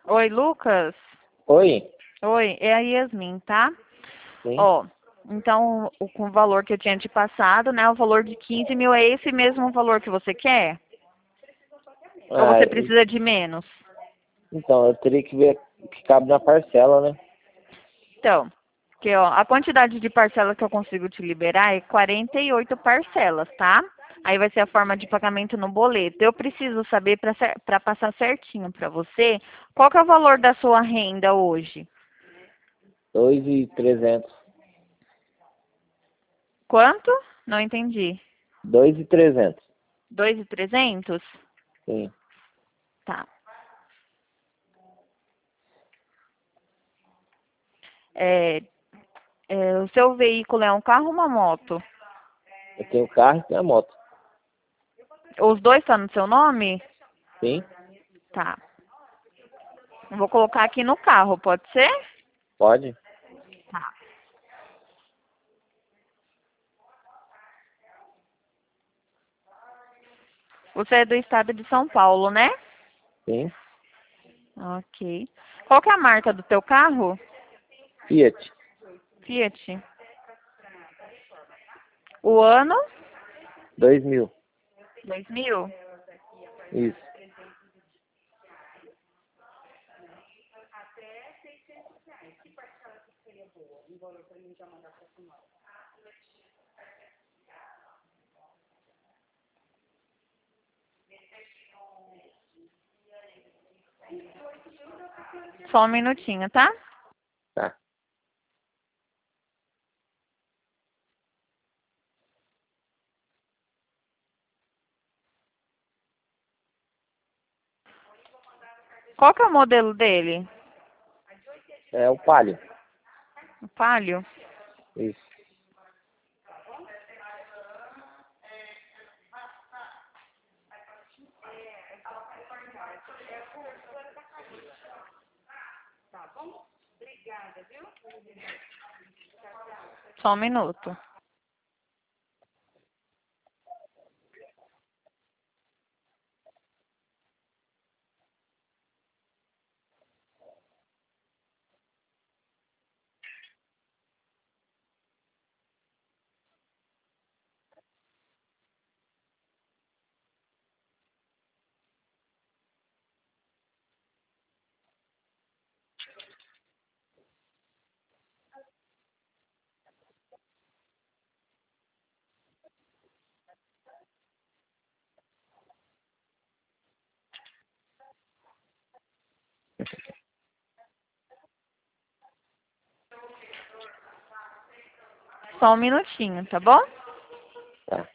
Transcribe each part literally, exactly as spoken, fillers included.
Oi, Lucas? Oi? Oi, é a Yasmin, tá? Sim? Ó, então, o, com o valor que eu tinha te passado, né? O valor de quinze mil é esse mesmo valor que você quer? Ou Ah, você e- precisa de menos? então, eu teria que ver o que cabe na parcela, né? Então, porque, ó, a quantidade de parcelas que eu consigo te liberar é quarenta e oito parcelas, tá? Aí vai ser a forma de pagamento no boleto. Eu preciso saber para passar certinho para você, qual que é o valor da sua renda hoje? Dois e trezentos. Quanto? Não entendi. Dois e trezentos. Dois e trezentos? Sim. Tá. É, é, o seu veículo é um carro ou uma moto? Eu tenho o carro e tenho a moto. Os dois estão no seu nome? Sim? Tá. Eu vou colocar aqui no carro, pode ser? Pode? Tá. Você é do estado de São Paulo, né? Sim. Ok. Qual que é a marca do teu carro? Fiat. Fiat. O ano? Dois mil. dois mil? Isso. Só um minutinho, tá? Tá. Qual que é o modelo dele? É o Palio. O Palio? Isso. Só um minuto. Só um minutinho, tá bom? Tá.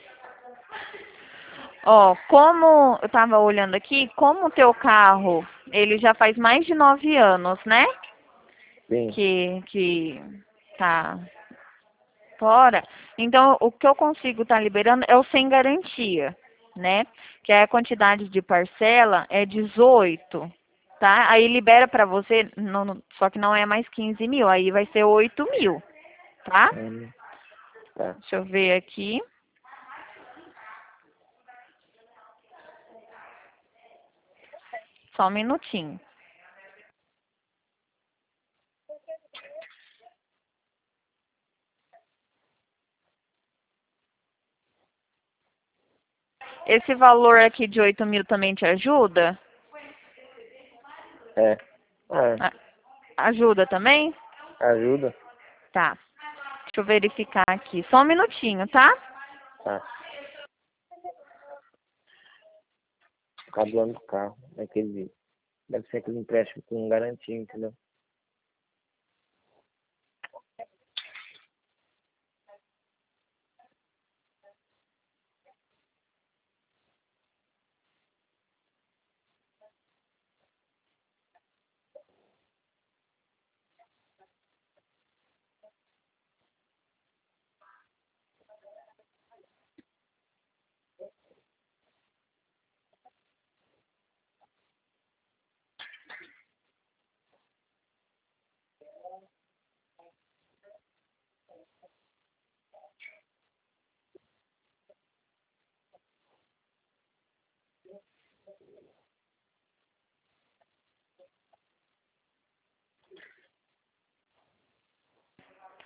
Ó, como eu tava olhando aqui, como o teu carro, ele já faz mais de nove anos, né? Sim. Que, que tá fora. Então, o que eu consigo estar liberando é o sem garantia, né? Que é a quantidade de parcela é dezoito, tá? Aí libera pra você, não- só que não é mais quinze mil, aí vai ser oito mil, tá? Hum, tá. Deixa eu ver aqui. Só um minutinho. Esse valor aqui de oito mil também te ajuda? É. Ah, A- Ajuda também? ajuda? Tá. Deixa eu verificar aqui. Só um minutinho, tá? Tá. Cabe lá no carro. Aquele, deve ser aquele empréstimo com garantia, entendeu?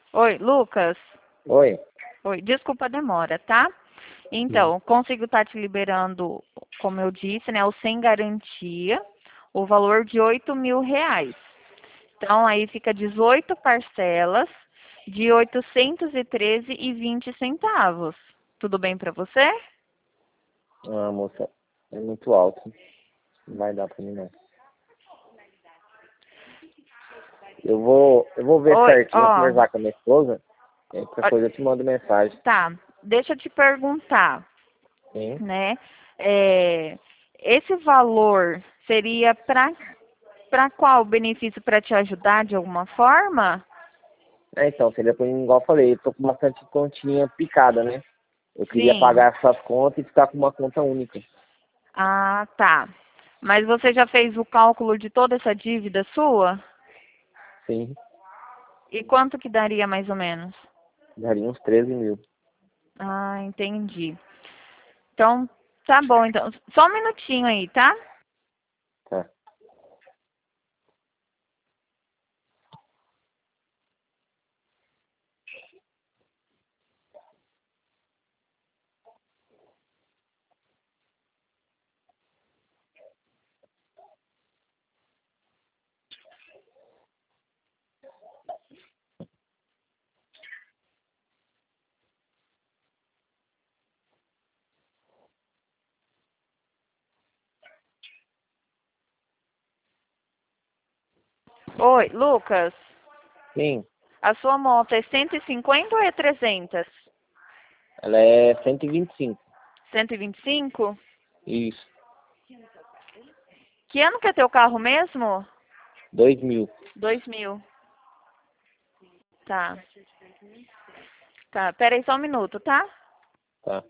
Oi, Lucas. Oi. Oi, desculpa a demora, tá? Sim. Então, consigo estar te liberando, como eu disse, né, o sem garantia, o valor de oito mil reais. Então, aí fica dezoito parcelas de oitocentos e treze e vinte centavos. Tudo bem para você? Ah, moça, é muito alto. Não vai dar pra mim, não. Eu vou, eu vou ver Oi, certinho, vou ó, conversar com a minha esposa. E qualquer ó, coisa eu te mando mensagem. tá, deixa eu te perguntar, Sim. né? É, esse valor seria para para qual benefício? Para te ajudar de alguma forma? É, então, seria por igual eu falei, eu tô com bastante continha picada, né? Eu queria Sim. pagar essas contas e ficar com uma conta única. Ah, tá. Mas você já fez o cálculo de toda essa dívida sua? Sim, E quanto que daria mais ou menos? daria uns treze mil. Ah, entendi. Então, tá bom. Então, só um minutinho aí, tá? Tá. Oi, Lucas. Sim, A sua moto é cento e cinquenta ou é trezentos? ela é cento e vinte e cinco. cento e vinte e cinco? Isso, Que ano que é teu carro mesmo? dois mil. dois mil. Tá. Tá. Pera aí só um minuto, tá? Tá.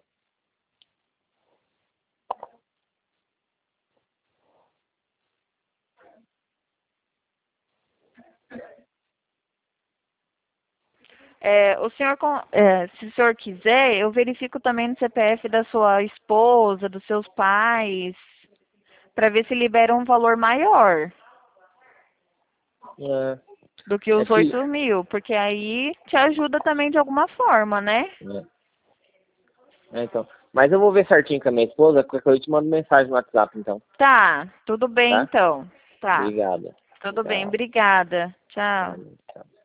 É, o senhor, com- é, se o senhor quiser, eu verifico também no C P F da sua esposa, dos seus pais, para ver se libera um valor maior É, do que é os que. oito mil, porque aí te ajuda também de alguma forma, né? É, é, então. Mas eu vou ver certinho com a minha esposa, qualquer coisa eu te mando mensagem no WhatsApp, então. Tá, tudo bem Tá? então. Tá, Obrigado. tudo bem, Tchau. obrigada. Tchau. Tchau.